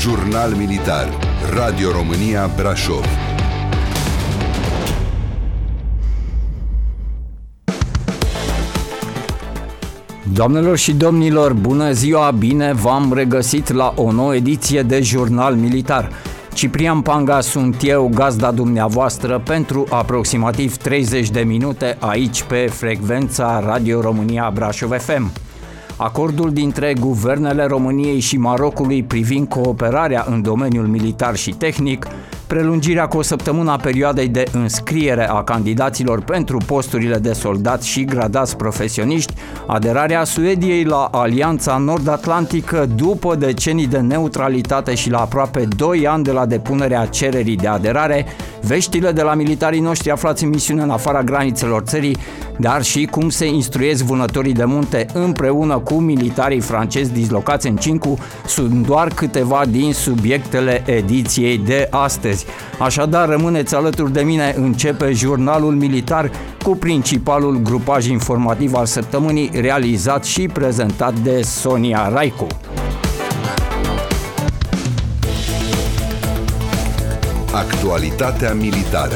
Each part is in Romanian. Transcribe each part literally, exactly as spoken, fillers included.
Jurnal Militar. Radio România Brașov. Doamnelor și domnilor, bună ziua, bine v-am regăsit la o nouă ediție de Jurnal Militar. Ciprian Panga sunt eu, gazda dumneavoastră, pentru aproximativ treizeci de minute aici pe frecvența Radio România Brașov F M. Acordul dintre guvernele României și Marocului privind cooperarea în domeniul militar și tehnic, prelungirea cu o săptămână a perioadei de înscriere a candidaților pentru posturile de soldați și gradați profesioniști, aderarea Suediei la Alianța Nord-Atlantică după decenii de neutralitate și la aproape doi ani de la depunerea cererii de aderare, veștile de la militarii noștri aflați în misiune în afara granițelor țării, dar și cum se instruiesc vânătorii de munte împreună cu militarii francezi dislocați în Cincu sunt doar câteva din subiectele ediției de astăzi. Așadar, rămâneți alături de mine, începe Jurnalul Militar cu principalul grupaj informativ al săptămânii, realizat și prezentat de Sonia Raicu. Actualitatea militară.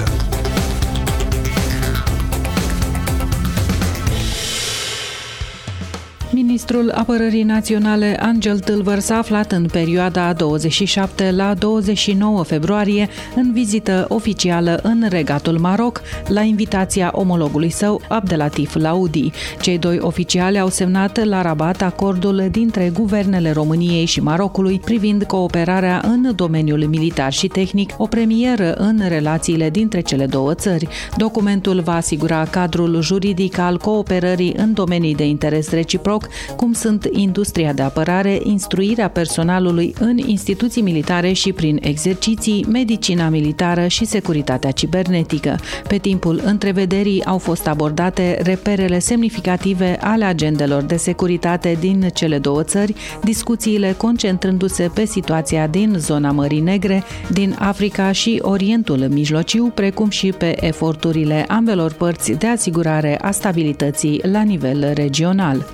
Ministrul Apărării Naționale Angel Tâlvăr s-a aflat în perioada douăzeci și șapte la douăzeci și nouă februarie în vizită oficială în Regatul Maroc, la invitația omologului său, Abdelatif Laudi. Cei doi oficiali au semnat la Rabat acordul dintre guvernele României și Marocului privind cooperarea în domeniul militar și tehnic, o premieră în relațiile dintre cele două țări. Documentul va asigura cadrul juridic al cooperării în domenii de interes reciproc, cum sunt industria de apărare, instruirea personalului în instituții militare și prin exerciții, medicina militară și securitatea cibernetică. Pe timpul întrevederii au fost abordate reperele semnificative ale agendelor de securitate din cele două țări, discuțiile concentrându-se pe situația din zona Mării Negre, din Africa și Orientul Mijlociu, precum și pe eforturile ambelor părți de asigurare a stabilității la nivel regional.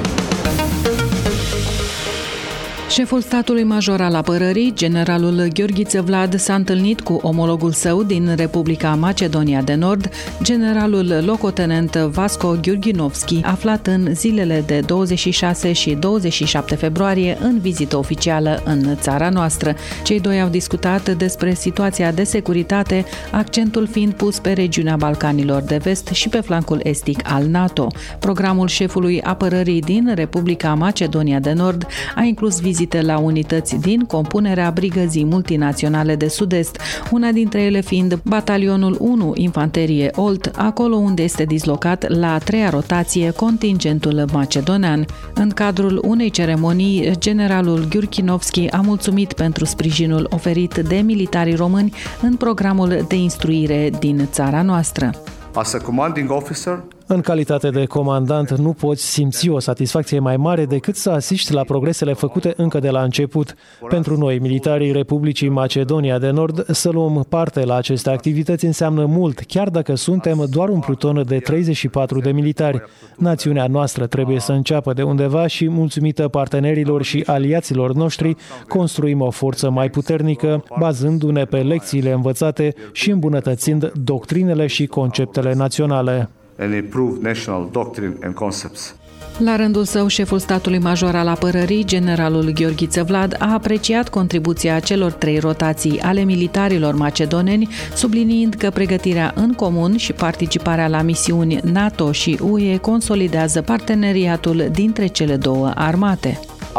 Șeful statului major al apărării, generalul Gheorghiță Vlad, s-a întâlnit cu omologul său din Republica Macedonia de Nord, generalul locotenent Vasco Giurginovski, aflat în zilele de douăzeci și șase și douăzeci și șapte februarie în vizită oficială în țara noastră. Cei doi au discutat despre situația de securitate, accentul fiind pus pe regiunea Balcanilor de Vest și pe flancul estic al NATO. Programul șefului apărării din Republica Macedonia de Nord a inclus vizite la unități din compunerea Brigăzii Multinaționale de Sud-Est, una dintre ele fiind Batalionul unu Infanterie Olt, acolo unde este dislocat la a treia rotație contingentul macedonean. În cadrul unei ceremonii, generalul Giurginovski a mulțumit pentru sprijinul oferit de militarii români în programul de instruire din țara noastră. As a commanding officer, în calitate de comandant, nu poți simți o satisfacție mai mare decât să asiști la progresele făcute încă de la început. Pentru noi, militarii Republicii Macedonia de Nord, să luăm parte la aceste activități înseamnă mult, chiar dacă suntem doar un pluton de treizeci și patru de militari. Națiunea noastră trebuie să înceapă de undeva și, mulțumită partenerilor și aliaților noștri, construim o forță mai puternică, bazându-ne pe lecțiile învățate și îmbunătățind doctrinele și conceptele naționale. and improved national doctrine and concepts. La rândul său, șeful statului major al apărării, generalul Gheorghiță Vlad, a apreciat contribuția celor trei rotații ale militarilor macedoneni, subliniind că pregătirea în comun și participarea la misiuni NATO și U E consolidează parteneriatul dintre cele două armate.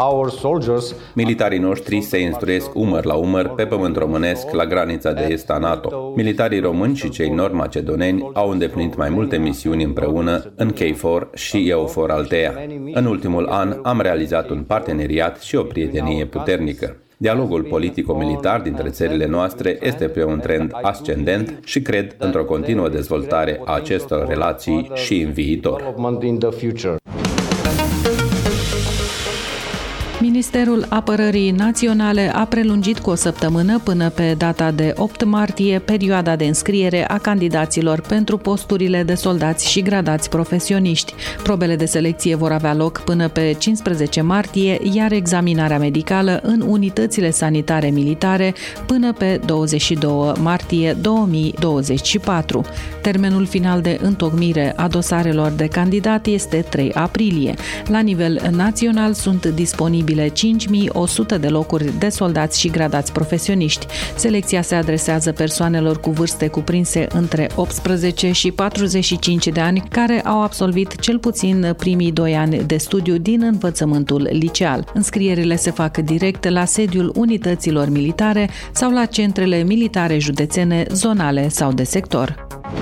Militarii noștri se instruiesc umăr la umăr pe pământ românesc la granița de est a NATO. Militarii români și cei nord-macedoneni au îndeplinit mai multe misiuni împreună în KFOR și EUFOR Altea. În ultimul an am realizat un parteneriat și o prietenie puternică. Dialogul politico-militar dintre țările noastre este pe un trend ascendent și cred într-o continuă dezvoltare a acestor relații și în viitor. Ministerul Apărării Naționale a prelungit cu o săptămână până pe data de opt martie perioada de înscriere a candidaților pentru posturile de soldați și gradați profesioniști. Probele de selecție vor avea loc până pe cincisprezece martie, iar examinarea medicală în unitățile sanitare militare până pe douăzeci și doi martie două mii douăzeci și patru. Termenul final de întocmire a dosarelor de candidat este trei aprilie. La nivel național sunt disponibile cinci mii o sută de locuri de soldați și gradați profesioniști. Selecția se adresează persoanelor cu vârste cuprinse între optsprezece și patruzeci și cinci de ani care au absolvit cel puțin primii doi ani de studiu din învățământul liceal. Înscrierile se fac direct la sediul unităților militare sau la centrele militare județene, zonale sau de sector.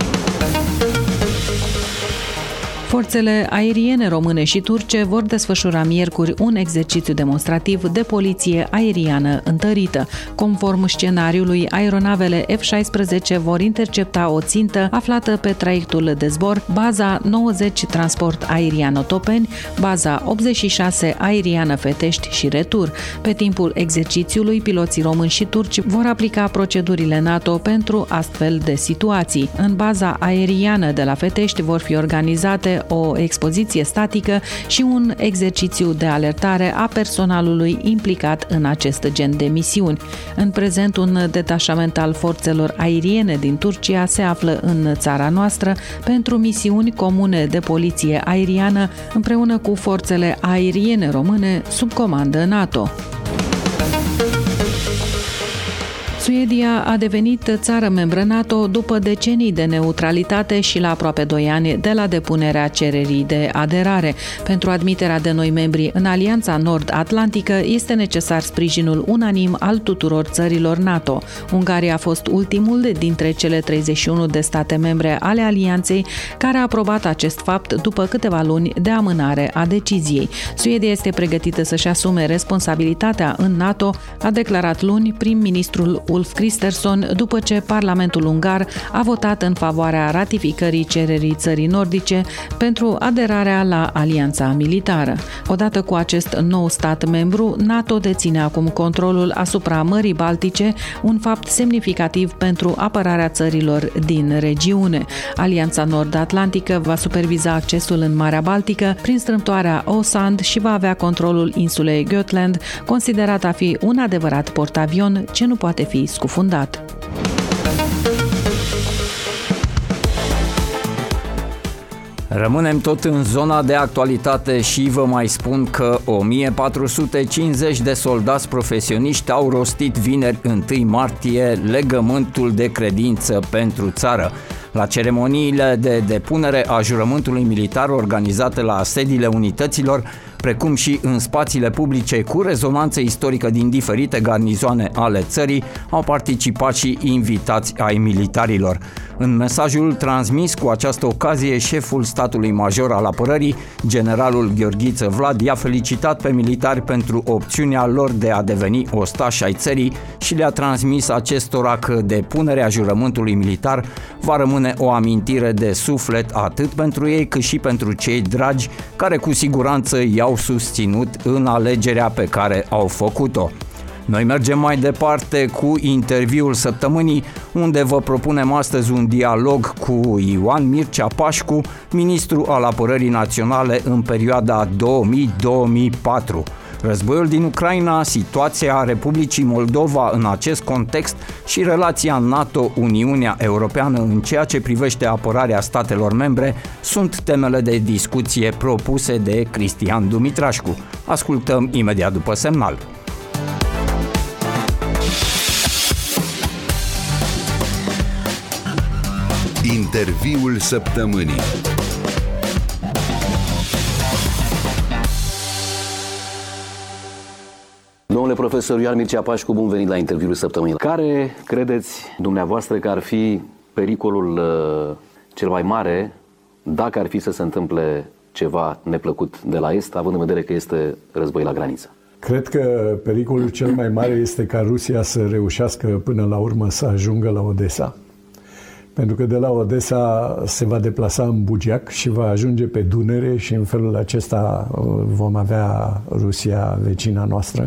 Forțele aeriene române și turce vor desfășura miercuri un exercițiu demonstrativ de poliție aeriană întărită. Conform scenariului, aeronavele F șaisprezece vor intercepta o țintă aflată pe traiectul de zbor, baza nouăzeci Transport Aerian Otopeni, baza optzeci și șase Aeriană Fetești și retur. Pe timpul exercițiului, piloții români și turci vor aplica procedurile NATO pentru astfel de situații. În baza aeriană de la Fetești vor fi organizate o expoziție statică și un exercițiu de alertare a personalului implicat în acest gen de misiuni. În prezent, un detașament al forțelor aeriene din Turcia se află în țara noastră pentru misiuni comune de poliție aeriană împreună cu forțele aeriene române sub comandă NATO. Suedia a devenit țară membră NATO după decenii de neutralitate și la aproape doi ani de la depunerea cererii de aderare. Pentru admiterea de noi membri în Alianța Nord-Atlantică este necesar sprijinul unanim al tuturor țărilor NATO. Ungaria a fost ultimul dintre cele treizeci și unu de state membre ale Alianței care a aprobat acest fapt după câteva luni de amânare a deciziei. Suedia este pregătită să-și asume responsabilitatea în NATO, a declarat luni prim-ministrul Ulf Kristersson după ce Parlamentul ungar a votat în favoarea ratificării cererii țării nordice pentru aderarea la alianța militară. Odată cu acest nou stat membru, NATO deține acum controlul asupra Mării Baltice, un fapt semnificativ pentru apărarea țărilor din regiune. Alianța Nord-Atlantică va superviza accesul în Marea Baltică prin strâmtoarea Åsand și va avea controlul insulei Gotland, considerat a fi un adevărat portavion ce nu poate fi scufundat. Rămânem tot în zona de actualitate și vă mai spun că o mie patru sute cincizeci de soldați profesioniști au rostit vineri întâi martie legământul de credință pentru țară. La ceremoniile de depunere a jurământului militar organizate la sediile unităților, precum și în spațiile publice cu rezonanță istorică din diferite garnizoane ale țării, au participat și invitați ai militarilor. În mesajul transmis cu această ocazie, șeful statului major al apărării, generalul Gheorghiță Vlad, i-a felicitat pe militari pentru opțiunea lor de a deveni ostași ai țării și le-a transmis acestora că depunerea jurământului militar va rămâne o amintire de suflet atât pentru ei cât și pentru cei dragi care cu siguranță i-au susținut în alegerea pe care au făcut-o. Noi mergem mai departe cu interviul săptămânii, unde vă propunem astăzi un dialog cu Ioan Mircea Pașcu, ministru al Apărării Naționale în perioada două mii - două mii patru. Războiul din Ucraina, situația Republicii Moldova în acest context și relația NATO-Uniunea Europeană în ceea ce privește apărarea statelor membre sunt temele de discuție propuse de Cristian Dumitrașcu. Ascultăm imediat după semnal. Interviul săptămânii. Domnule profesor Ioan Mircea Pașcu, bun venit la interviul săptămânii. Care credeți dumneavoastră că ar fi pericolul uh, cel mai mare dacă ar fi să se întâmple ceva neplăcut de la Est, având în vedere că este război la graniță? Cred că pericolul cel mai mare este ca Rusia să reușească până la urmă să ajungă la Odessa. pentru că de la Odessa se va deplasa în Bugeac și va ajunge pe Dunăre și în felul acesta vom avea Rusia vecina noastră.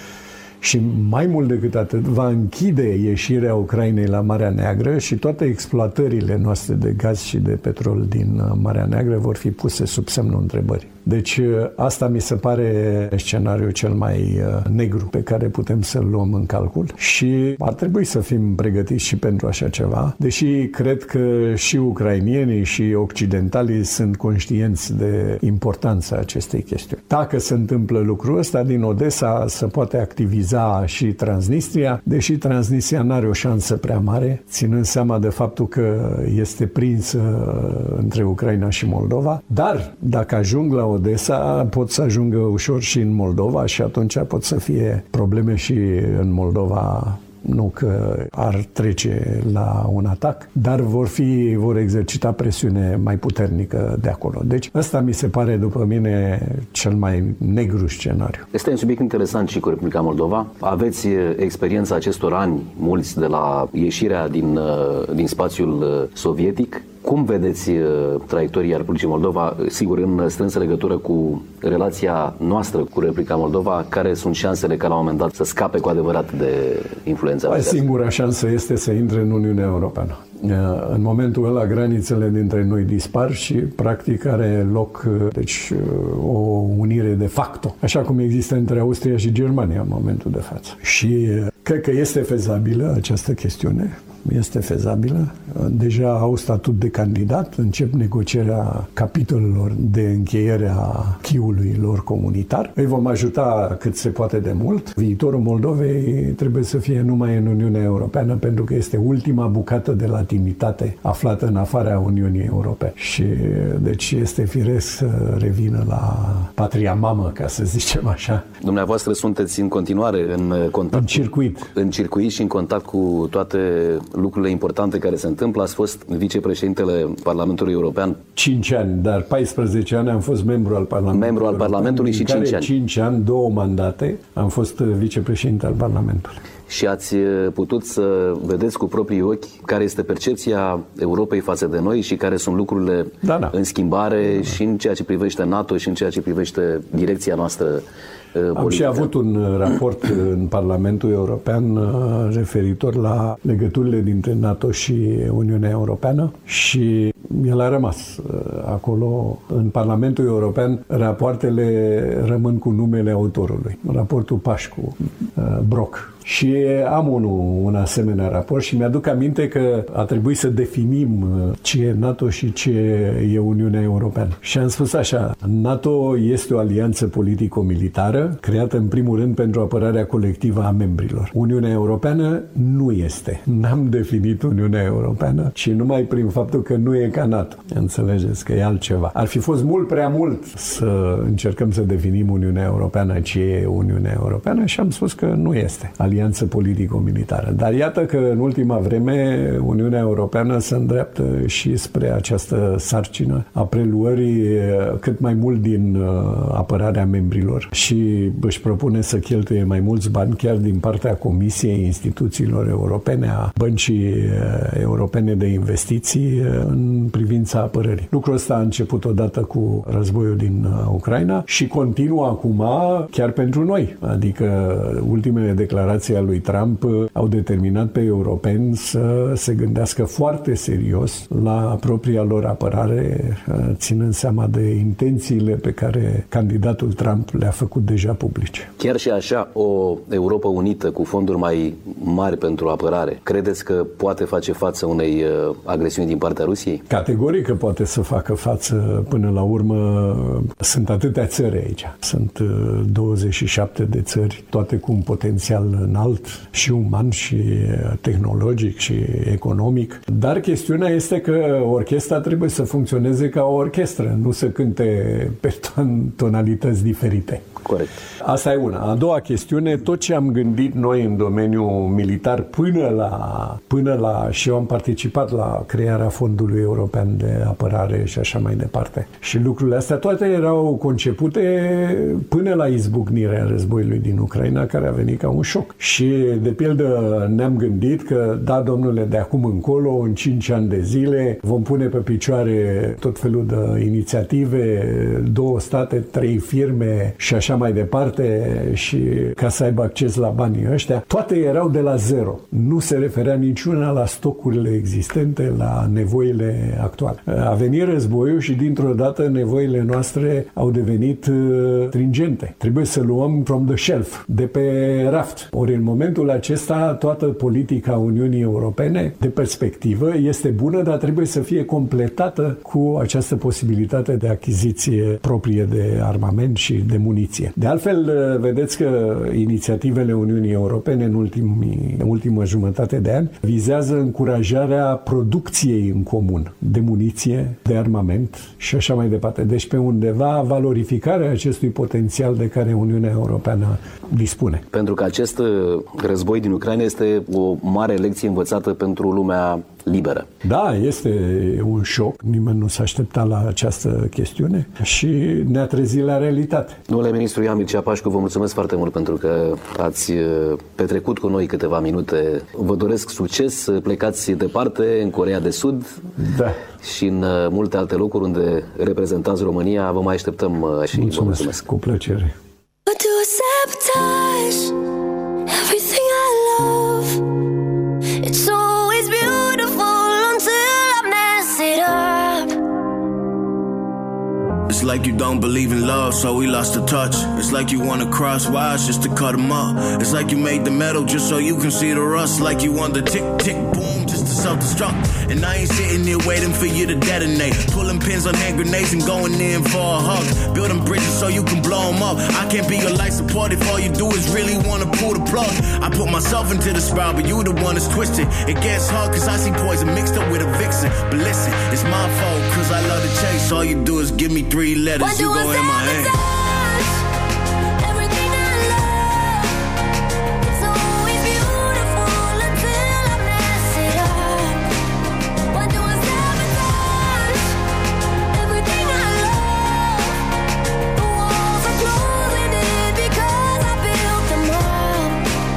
Și mai mult decât atât, va închide ieșirea Ucrainei la Marea Neagră și toate exploatările noastre de gaz și de petrol din Marea Neagră vor fi puse sub semnul întrebării. Deci asta mi se pare scenariul cel mai negru pe care putem să-l luăm în calcul și ar trebui să fim pregătiți și pentru așa ceva, deși cred că și ucrainienii și occidentalii sunt conștienți de importanța acestei chestiuni. Dacă se întâmplă lucrul ăsta, din Odessa se poate activiza și Transnistria, deși Transnistria n-are o șansă prea mare, ținând seama de faptul că este prinsă între Ucraina și Moldova, dar dacă ajung la Odessa, pot să ajungă ușor și în Moldova și atunci pot să fie probleme și în Moldova. Nu că ar trece la un atac, dar vor fi, vor exercita presiune mai puternică de acolo. Deci ăsta mi se pare, după mine, cel mai negru scenariu. Este un subiect interesant și cu Republica Moldova. Aveți experiența acestor ani, mulți, de la ieșirea din, din spațiul sovietic. Cum vedeți traiectoria Republicii Moldova, sigur, în strânsă legătură cu relația noastră cu Republica Moldova? Care sunt șansele ca la un moment dat să scape cu adevărat de influența? Păi, singura șansă este să intre în Uniunea Europeană. În momentul ăla, granițele dintre noi dispar și, practic, are loc deci, o unire de facto, așa cum există între Austria și Germania în momentul de față. Și cred că este fezabilă această chestiune. Este fezabilă. Deja au statut de candidat, încep negocierea capitolelor de încheiere a chiului lor comunitar. Îi vom ajuta cât se poate de mult. Viitorul Moldovei trebuie să fie numai în Uniunea Europeană, pentru că este ultima bucată de latinitate aflată în afara Uniunii Europene. Și deci este firesc să revină la patria mamă, ca să zicem așa. Dumneavoastră sunteți în continuare în contact, în circuit. În circuit și în contact cu toate lucrurile importante care se întâmplă. Ați fost vicepreședintele Parlamentului European. cinci ani, dar paisprezece ani am fost membru al Parlamentului. Membru al Parlamentului și cinci ani. cinci ani, două mandate, am fost vicepreședinte al Parlamentului. Și ați putut să vedeți cu proprii ochi care este percepția Europei față de noi și care sunt lucrurile da, da. în schimbare da, da. și în ceea ce privește NATO și în ceea ce privește direcția noastră politică. Am și avut un raport în Parlamentul European referitor la legăturile dintre NATO și Uniunea Europeană și el a rămas acolo. În Parlamentul European rapoartele rămân cu numele autorului. Raportul Pașcu, Broc. Și am unul, un asemenea raport și mi-aduc aminte că a trebuit să definim ce e NATO și ce e Uniunea Europeană. Și am spus așa, NATO este o alianță politico-militară creată în primul rând pentru apărarea colectivă a membrilor. Uniunea Europeană nu este. N-am definit Uniunea Europeană, ci numai prin faptul că nu e ca NATO. Înțelegeți că e altceva. Ar fi fost mult prea mult să încercăm să definim Uniunea Europeană ce e Uniunea Europeană și am spus că nu este alianță politico-militară. Dar iată că în ultima vreme Uniunea Europeană se îndreaptă și spre această sarcină a preluării cât mai mult din apărarea membrilor și își propune să cheltuie mai mulți bani chiar din partea Comisiei, instituțiilor europene, a Băncii Europene de Investiții în privința apărării. Lucrul ăsta a început odată cu războiul din Ucraina și continuă acum chiar pentru noi. Adică ultimele declarații a lui Trump au determinat pe europeni să se gândească foarte serios la propria lor apărare, ținând seama de intențiile pe care candidatul Trump le-a făcut deja publice. Chiar și așa, o Europa unită cu fonduri mai mari pentru apărare, credeți că poate face față unei agresiuni din partea Rusiei? Categoric că poate să facă față. Până la urmă sunt atâtea țări aici. Sunt douăzeci și șapte de țări, toate cu un potențial înalt și uman și tehnologic și economic. Dar chestiunea este că orchestra trebuie să funcționeze ca o orchestră, nu să cânte pe tonalități diferite. Corect. Asta e una. A doua chestiune, tot ce am gândit noi în domeniul militar până la, până la și eu am participat la crearea Fondului European de Apărare și așa mai departe. Și lucrurile astea toate erau concepute până la izbucnirea războiului din Ucraina, care care a venit ca un șoc. Și, de pildă, ne-am gândit că, da, domnule, de acum încolo, în cinci ani de zile, vom pune pe picioare tot felul de inițiative, două state, trei firme și așa mai departe, și ca să aibă acces la banii ăștia. Toate erau de la zero. Nu se referea niciuna la stocurile existente, la nevoile actuale. A venit războiul și, dintr-o dată, nevoile noastre au devenit stringente. Trebuie să luăm from the shelf, de pe raft. Ori, în momentul acesta, toată politica Uniunii Europene, de perspectivă, este bună, dar trebuie să fie completată cu această posibilitate de achiziție proprie de armament și de muniție. De altfel, vedeți că inițiativele Uniunii Europene în, ultimii, în ultima jumătate de ani vizează încurajarea producției în comun de muniție, de armament și așa mai departe. Deci, pe undeva, valorificarea acestui potențial de care Uniunea Europeană dispune. Pentru că acest război din Ucraina este o mare lecție învățată pentru lumea liberă. Da, este un șoc. Nimeni nu s-a așteptat la această chestiune și ne-a trezit la realitate. Domnule ministru Ioan Mircea Pașcu, vă mulțumesc foarte mult pentru că ați petrecut cu noi câteva minute. Vă doresc succes, să plecați departe, în Coreea de Sud, da, și în multe alte locuri unde reprezentați România. Vă mai așteptăm și mulțumesc. vă mulțumesc. Cu plăcere. It's like you don't believe in love, so we lost the touch. It's like you wanna cross wires just to cut them up. It's like you made the metal just so you can see the rust. Like you want the tick, tick, boom, just to self-destruct. And I ain't sitting here waiting for you to detonate. Pulling pins on hand grenades and going in for a hug. Building bridges so you can blow them up. I can't be your life support if all you do is really wanna pull the plug. I put myself into the spiral, but you the one that's twisted. It gets hard cause I see poison mixed up with a vixen. But listen, it's my fault cause I love to chase. All you do is give me three letters, you go in my hand. Everything I love, it's always beautiful until I mess it up. Why do I sabotage everything I love? The walls are closing in because I built them up.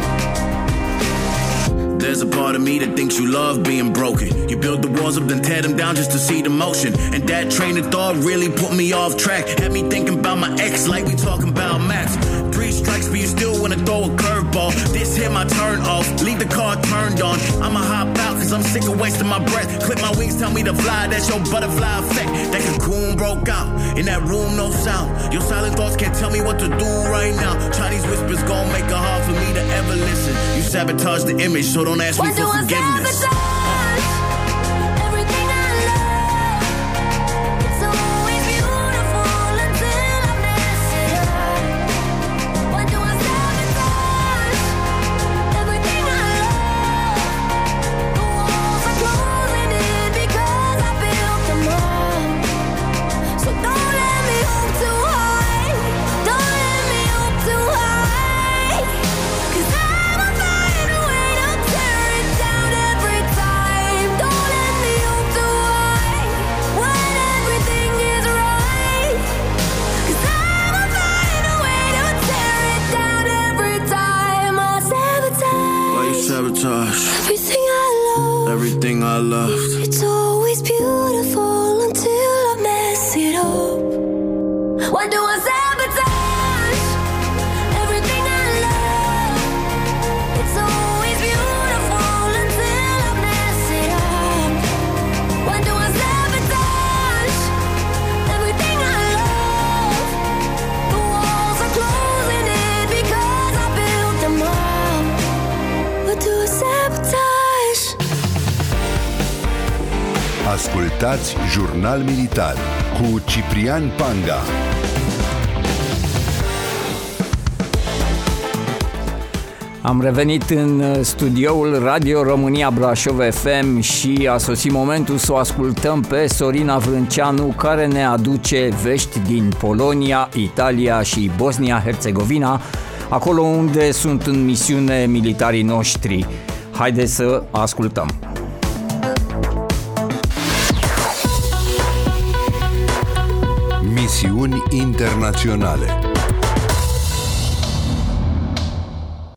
There's a part of me that thinks you love being broken. You build the walls up, then tear them down just to see the motion. And that train of thought really put me off track. Had me thinking about my ex like we talking about Max. Three strikes, but you still wanna throw a curveball. This hit my turn off, leave the car turned on. I'ma hop out cause I'm sick of wasting my breath. Clip my wings, tell me to fly, that's your butterfly effect. That cocoon broke out, in that room no sound. Your silent thoughts can't tell me what to do right now. Chinese whispers gon' make it hard for me to ever listen. You sabotage the image, so don't ask me for forgiveness. Everything I love, everything I loved. It's always beautiful until I mess it up. Why do I sabotage everything I love? It's always beautiful until I mess it up. Why do I sabotage everything I love? The walls are closing in because I built them up. What do I sabotage? Ascultați Jurnal Militar cu Ciprian Panga. Am revenit în studioul Radio România Brașov F M și a sosit momentul să o ascultăm pe Sorina Vrânceanu, care ne aduce vești din Polonia, Italia și Bosnia-Herzegovina, acolo unde sunt în misiune militarii noștri. Haideți să ascultăm. Misiuni internaționale.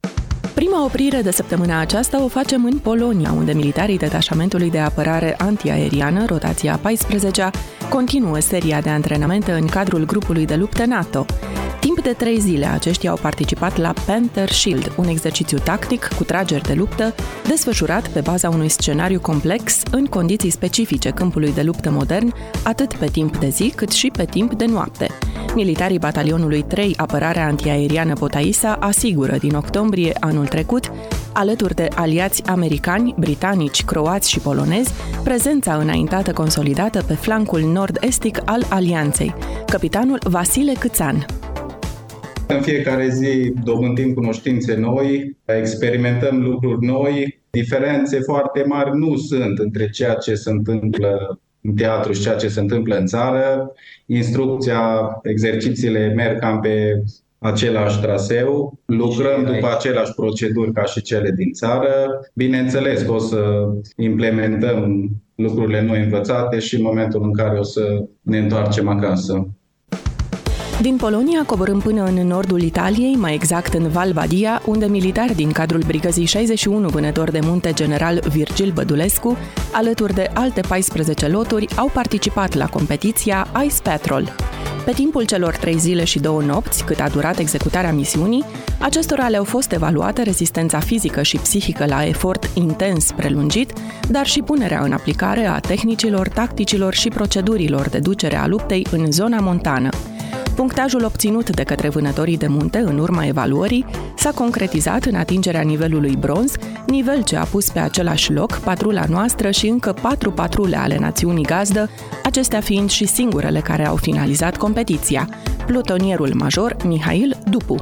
Prima oprire de săptămâna aceasta o facem în Polonia, unde militarii detașamentului de apărare antiaeriană, rotația a paisprezecea, continuă seria de antrenamente în cadrul grupului de luptă NATO. Timp de trei zile, aceștia au participat la Panther Shield, un exercițiu tactic cu trageri de luptă, desfășurat pe baza unui scenariu complex în condiții specifice câmpului de luptă modern, atât pe timp de zi cât și pe timp de noapte. Militarii batalionului trei Apărarea Antiaeriană Potaisa asigură din octombrie anul trecut, alături de aliați americani, britanici, croați și polonezi, prezența înaintată consolidată pe flancul nord-estic al alianței. Capitanul Vasile Câțan. În fiecare zi dobândim cunoștințe noi, experimentăm lucruri noi. Diferențe foarte mari nu sunt între ceea ce se întâmplă în teatru și ceea ce se întâmplă în țară. Instrucția, exercițiile merg cam pe același traseu, lucrăm după aceleași proceduri ca și cele din țară. Bineînțeles că o să implementăm lucrurile noi învățate și în momentul în care o să ne întoarcem acasă. Din Polonia coborâm până în nordul Italiei, mai exact în Val Badia, unde militari din cadrul Brigăzii șaizeci și unu Vânători de Munte General Virgil Bădulescu, alături de alte paisprezece loturi, au participat la competiția Ice Patrol. Pe timpul celor trei zile și două nopți, cât a durat executarea misiunii, acestora le-au fost evaluate rezistența fizică și psihică la efort intens prelungit, dar și punerea în aplicare a tehnicilor, tacticilor și procedurilor de ducere a luptei în zona montană. Punctajul obținut de către vânătorii de munte în urma evaluării s-a concretizat în atingerea nivelului bronz, nivel ce a pus pe același loc patrula noastră și încă patru patrule ale națiunii gazdă, acestea fiind și singurele care au finalizat competiția. Plutonierul major Mihail Dupu.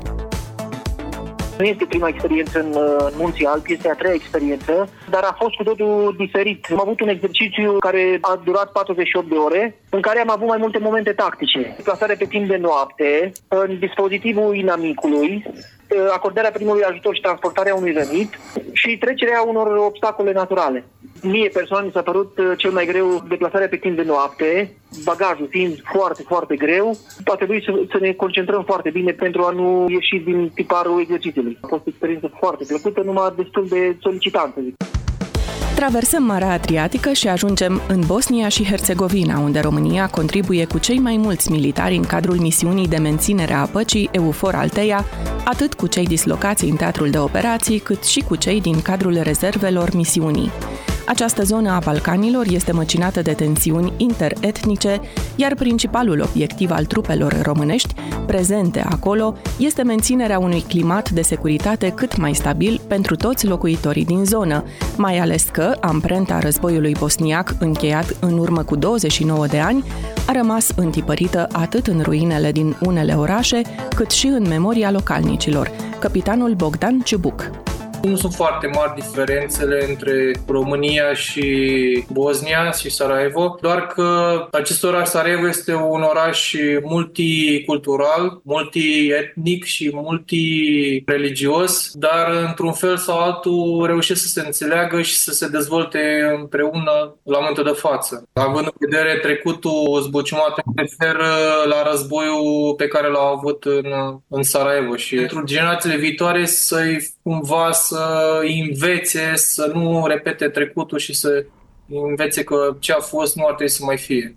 Nu este prima experiență în, în Munții Alpi, este a treia experiență, dar a fost cu totul diferit. Am avut un exercițiu care a durat patruzeci și opt de ore, în care am avut mai multe momente tactice. Plasare pe timp de noapte, în dispozitivul inamicului, acordarea primului ajutor și transportarea unui rănit și trecerea unor obstacole naturale. Mie personal mi s-a părut cel mai greu deplasarea pe timp de noapte, bagajul fiind foarte, foarte greu. A trebuit să, să ne concentrăm foarte bine pentru a nu ieși din tiparul exercițiului. A fost o experiență foarte plăcută, numai destul de solicitantă. Traversăm Marea Adriatică și ajungem în Bosnia și Herțegovina, unde România contribuie cu cei mai mulți militari în cadrul misiunii de menținere a păcii EUFOR Althea, atât cu cei dislocați în teatrul de operații, cât și cu cei din cadrul rezervelor misiunii. Această zonă a Balcanilor este măcinată de tensiuni interetnice, iar principalul obiectiv al trupelor românești prezente acolo este menținerea unui climat de securitate cât mai stabil pentru toți locuitorii din zonă, mai ales că amprenta războiului bosniac, încheiat în urmă cu douăzeci și nouă de ani, a rămas întipărită atât în ruinele din unele orașe, cât și în memoria localnicilor. Capitanul Bogdan Ciubuc. Nu sunt foarte mari diferențele între România și Bosnia și Sarajevo, doar că acest oraș Sarajevo este un oraș multicultural, multietnic și multireligios, dar într-un fel sau altul reușesc să se înțeleagă și să se dezvolte împreună la momentul de față. Având în vedere trecutul zbuciumat, mă refer la războiul pe care l-au avut în, în Sarajevo și pentru generațiile viitoare să-i cumva să învețe, să nu repete trecutul și să învețe că ce a fost nu ar trebui să mai fie.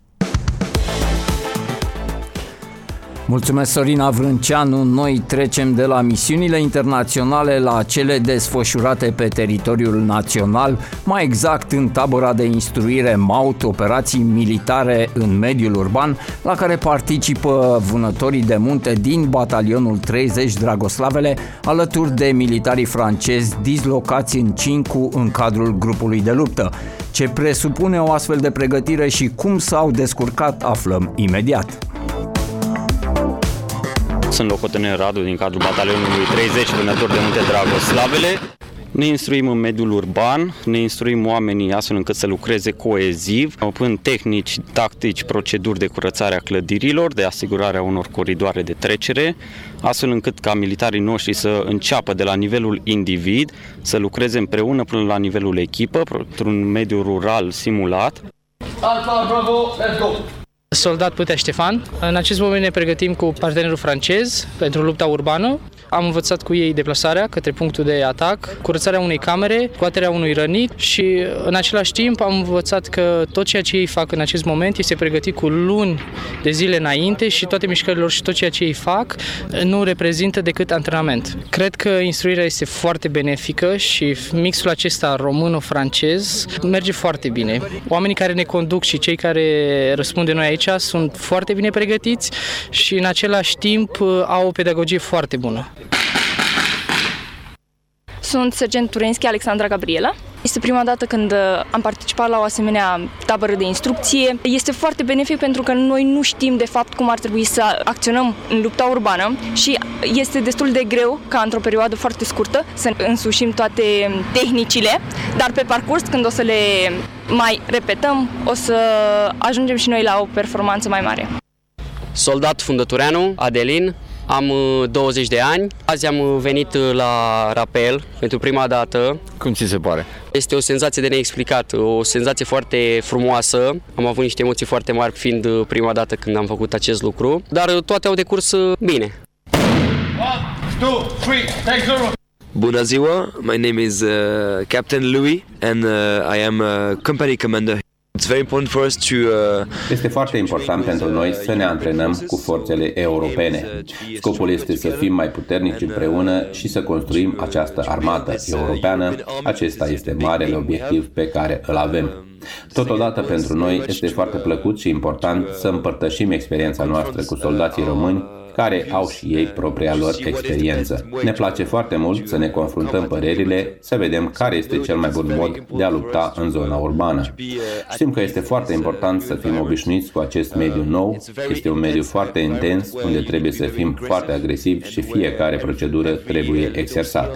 Mulțumesc, Sorina Vrânceanu. Noi trecem de la misiunile internaționale la cele desfășurate pe teritoriul național, mai exact în tabăra de instruire MAUT, operații militare în mediul urban, la care participă vânătorii de munte din batalionul treizeci Dragoslavele, alături de militarii francezi dislocați în Cincu în cadrul grupului de luptă. Ce presupune o astfel de pregătire și cum s-au descurcat, aflăm imediat. Sunt locotenent Radu din cadrul batalionului treizeci Vânători de Munte Dragoslavele. Ne instruim în mediul urban, ne instruim oamenii astfel încât să lucreze coeziv, până tehnici, tactici, proceduri de curățare a clădirilor, de asigurare a unor coridoare de trecere, astfel încât ca militarii noștri să înceapă de la nivelul individ, să lucreze împreună până la nivelul echipă, într-un mediu rural simulat. Alfa, bravo, let's go! Soldat Putea Ștefan. În acest moment ne pregătim cu partenerul francez pentru lupta urbană. Am învățat cu ei deplasarea către punctul de atac, curățarea unei camere, scoaterea unui rănit și în același timp am învățat că tot ceea ce ei fac în acest moment este pregătit cu luni de zile înainte și toate mișcările lor și tot ceea ce ei fac nu reprezintă decât antrenament. Cred că instruirea este foarte benefică și mixul acesta româno-francez merge foarte bine. Oamenii care ne conduc și cei care răspund de noi aici sunt foarte bine pregătiți și în același timp au o pedagogie foarte bună. Sunt sergent Turenski Alexandra Gabriela. Este prima dată când am participat la o asemenea tabără de instrucție. Este foarte benefic pentru că noi nu știm de fapt cum ar trebui să acționăm în lupta urbană și este destul de greu ca într-o perioadă foarte scurtă să însușim toate tehnicile, dar pe parcurs, când o să le mai repetăm, o să ajungem și noi la o performanță mai mare. Soldat Fundătureanu, Adelin. Am douăzeci de ani, azi am venit la rapel pentru prima dată. Cum ți se pare? Este o senzație de neexplicat, o senzație foarte frumoasă. Am avut niște emoții foarte mari fiind prima dată când am făcut acest lucru, dar toate au decurs bine. one, two, three, take zero. Bună ziua, my name is uh, Captain Louis and uh, I am uh, company commander. It's very important for us to, uh... Este foarte important pentru noi să ne antrenăm cu forțele europene. Scopul este să fim mai puternici împreună și să construim această armată europeană. Acesta este marele obiectiv pe care îl avem. Totodată pentru noi este foarte plăcut și important să împărtășim experiența noastră cu soldații români care au și ei propria lor experiență. Ne place foarte mult să ne confruntăm părerile, să vedem care este cel mai bun mod de a lupta în zona urbană. Știm că este foarte important să fim obișnuiți cu acest mediu nou. Este un mediu foarte intens, unde trebuie să fim foarte agresivi și fiecare procedură trebuie exersată.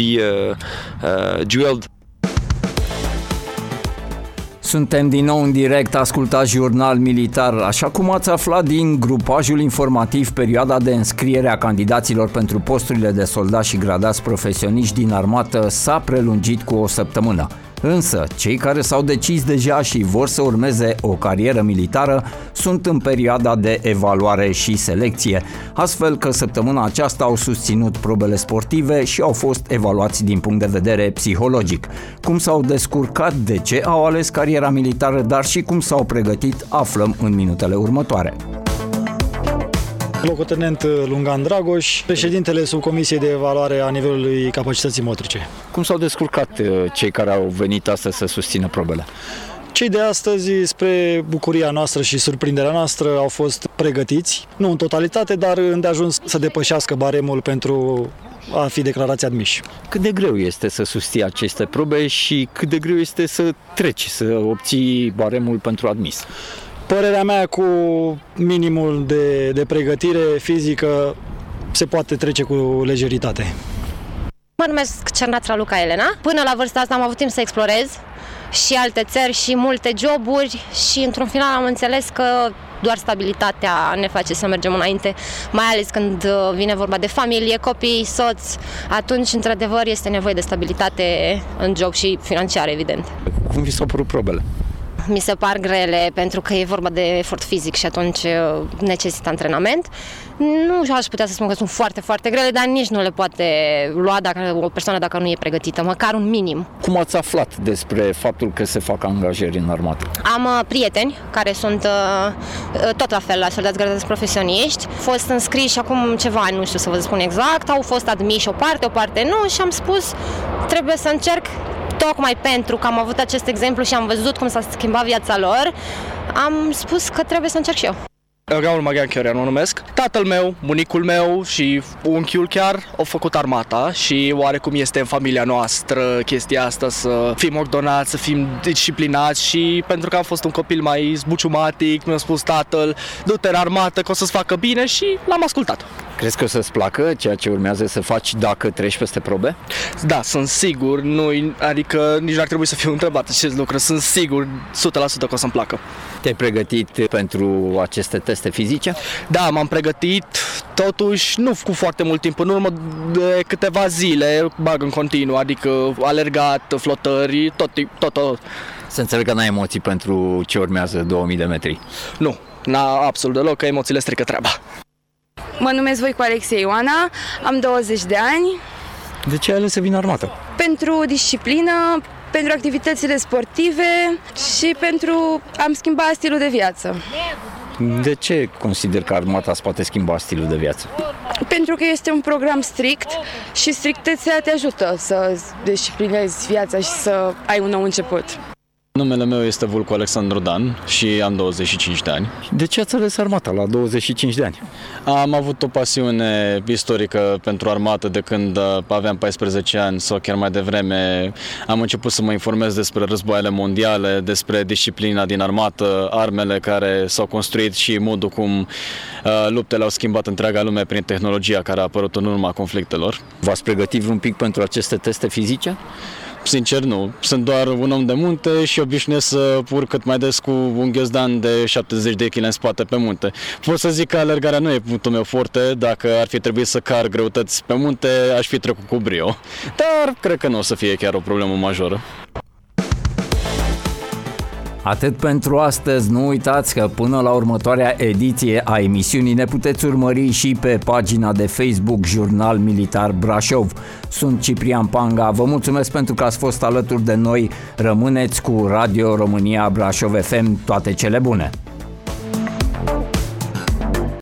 Suntem din nou în direct, ascultați Jurnal Militar. Așa cum ați aflat din grupajul informativ, perioada de înscriere a candidaților pentru posturile de soldați și gradați profesioniști din armată s-a prelungit cu o săptămână. Însă, cei care s-au decis deja și vor să urmeze o carieră militară sunt în perioada de evaluare și selecție, astfel că săptămâna aceasta au susținut probele sportive și au fost evaluați din punct de vedere psihologic. Cum s-au descurcat, de ce au ales cariera militară, dar și cum s-au pregătit, aflăm în minutele următoare. Locotenent Lungan Dragoș, președintele subcomisiei de evaluare a nivelului capacității motrice. Cum s-au descurcat cei care au venit astăzi să susțină probele? Cei de astăzi, spre bucuria noastră și surprinderea noastră, au fost pregătiți, nu în totalitate, dar îndeajuns să depășească baremul pentru a fi declarați admiși. Cât de greu este să susții aceste probe și cât de greu este să treci, să obții baremul pentru admis? Părerea mea, cu minimul de, de pregătire fizică se poate trece cu lejeritate. Mă numesc Cernaț Luca Elena. Până la vârsta asta am avut timp să explorez și alte țări și multe joburi și într-un final am înțeles că doar stabilitatea ne face să mergem înainte, mai ales când vine vorba de familie, copii, soț. Atunci, într-adevăr, este nevoie de stabilitate în job și financiar, evident. Cum vi s-au părut probele? Mi se par grele pentru că e vorba de efort fizic și atunci necesită antrenament. Nu aș putea să spun că sunt foarte, foarte grele, dar nici nu le poate lua dacă, o persoană dacă nu e pregătită, măcar un minim. Cum ați aflat despre faptul că se fac angajări în armată? Am uh, prieteni care sunt uh, tot la fel, la soldați gradați profesioniști. Au fost înscriși acum ceva ani, nu știu să vă spun exact, au fost admiși o parte, o parte nu și am spus trebuie să încerc. Tocmai pentru că am avut acest exemplu și am văzut cum s-a schimbat viața lor, am spus că trebuie să încerc și eu. Raul Maghian Chioreanu mă numesc. Tatăl meu, bunicul meu și unchiul chiar au făcut armata și oarecum este în familia noastră chestia asta să fim ordonați, să fim disciplinați și pentru că am fost un copil mai zbuciumatic, mi-a spus tatăl, du-te în armată că o să-ți facă bine și l-am ascultat. Crezi că o să-ți placă ceea ce urmează să faci dacă treci peste probe? Da, sunt sigur, nu, adică nici n-ar trebui să fiu întrebat acest lucru, sunt sigur o sută la sută că o să-mi placă. Te-ai pregătit pentru aceste teste fizice? Da, m-am pregătit, totuși nu cu foarte mult timp, în urmă de câteva zile bag în continuu, adică alergat, flotări, tot, tot, tot. Să înțeleg că n-ai emoții pentru ce urmează două mii de metri? Nu, n-a absolut deloc, că emoțiile strică treaba. Mă numesc Voicu Alexei Ioana, am douăzeci de ani. De ce ai ales să vin armată? Pentru disciplină, pentru activitățile sportive și pentru a-mi schimba stilul de viață. De ce consider că armata îți poate schimba stilul de viață? Pentru că este un program strict și strictețea te ajută să disciplinezi viața și să ai un nou început. Numele meu este Vulcu Alexandru Dan și am douăzeci și cinci de ani. De ce ați ales armata la douăzeci și cinci de ani? Am avut o pasiune istorică pentru armată de când aveam paisprezece ani sau chiar mai devreme. Am început să mă informez despre războaiele mondiale, despre disciplina din armată, armele care s-au construit și modul cum uh, luptele au schimbat întreaga lume prin tehnologia care a apărut în urma conflictelor. V-ați pregătit un pic pentru aceste teste fizice? Sincer, nu. Sunt doar un om de munte și obișnuiesc să urc cât mai des cu un ghiozdan de șaptezeci de kilograme în spate pe munte. Pot să zic că alergarea nu e punctul meu forte. Dacă ar fi trebuit să car greutăți pe munte, aș fi trecut cu brio. Dar cred că nu o să fie chiar o problemă majoră. Atât pentru astăzi, nu uitați că până la următoarea ediție a emisiunii ne puteți urmări și pe pagina de Facebook Jurnal Militar Brașov. Sunt Ciprian Panga, vă mulțumesc pentru că ați fost alături de noi, rămâneți cu Radio România Brașov F M, toate cele bune!